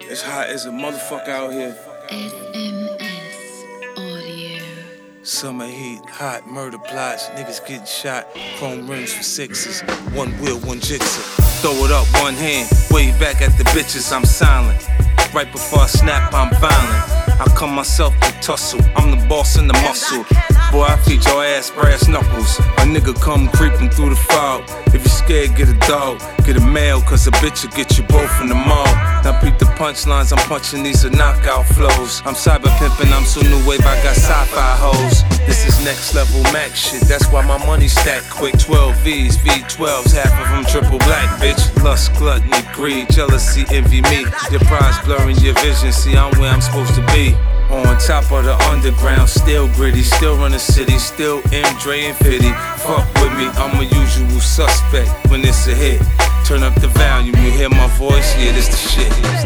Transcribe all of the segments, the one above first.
It's hot as a motherfucker out here. SMS Audio. Summer heat, hot murder plots, niggas getting shot, chrome rims for sixes, one wheel, one jigsaw. Throw it up, one hand, wave back at the bitches, I'm silent. Right before I snap, I'm violent. I come myself to tussle, I'm the boss in the muscle. Boy, I feed your ass brass knuckles. A nigga come creeping through the fog. If you scared, get a dog, get a male, cause a bitch will get you both in the mall. Now peep the punchlines, I'm punching, these are knockout flows. I'm cyber pimping, I'm so new wave, I got sci-fi hoes. This is next level Mac shit, that's why my money stack quick. 12 V's, V12s, half of them triple black, bitch. Lust, gluttony, greed, jealousy, envy me. Your prize blurring your vision, see I'm where I'm supposed to be. On top of the underground, still gritty, still run the city, still M, Dre, and Pity. Fuck with me, I'm a usual suspect when it's a hit. Turn up the volume, you hear my voice, yeah, this the shit.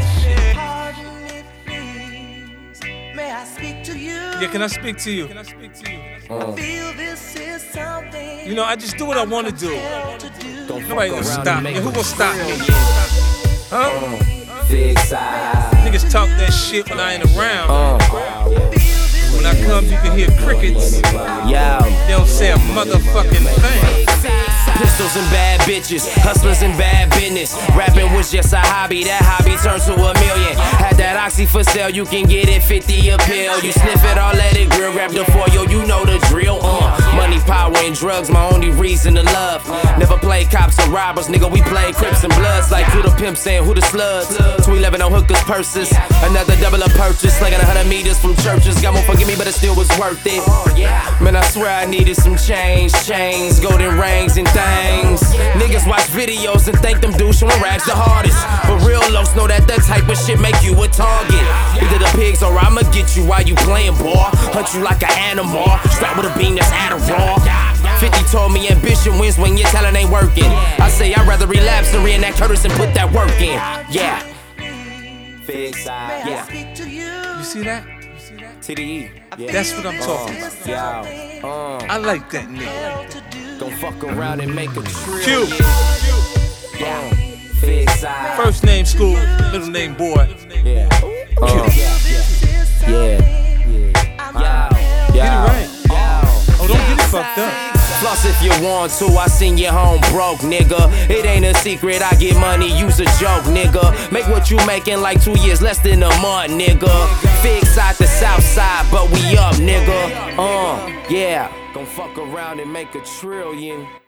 May I speak to you? Yeah, can I speak to you? I feel this is something. You know, I just do what I want to do. Nobody gonna stop me. Who gonna stop me? Huh? Big side. Niggas talk that shit when I ain't around. When I come, you can hear crickets. They don't say a motherfucking thing. Pistols and bad bitches, hustlers and bad business. Rapping was just a hobby, that hobby turned to $1 million. Had that oxy for sale, you can get it 50 a pill. You sniff it all, let it grill, grab the foil, you know the drill. Money, power, and drugs, my only reason to love. Never played cops or robbers, nigga, we played Crips and Bloods. Like who the pimp saying who the slugs. 211 on hookers, purses. Another double up purchase, like 100 meters from churches. God won't forgive me, but it still was worth it. Man, I swear I needed some change, chains, golden rings, and things. Niggas watch videos and think them dudes showing rags the hardest. But real lows know that type of shit make you a target. Either the pigs or I'ma get you while you playing, boy. Hunt you like an animal, strapped with a beam that's Adderall. 50 told me ambition wins when your talent ain't working. I say I'd rather relapse than reenact Curtis and put that work in. Yeah. Big side. Yeah. You see that? TDE. Yeah. That's what I'm talking about. I like that nigga. Don't fuck around and make a trip. Q. Yeah. Big side. First name school, middle name boy. Yeah. Yeah. Get it right. Oh, don't get it fucked up. Floss if you want to, I seen you home broke, nigga. It ain't a secret, I get money, use a joke, nigga. Make what you make in like 2 years, less than a month, nigga. Big side to south side, but we up, nigga. Yeah. Don't fuck around and make $1 trillion.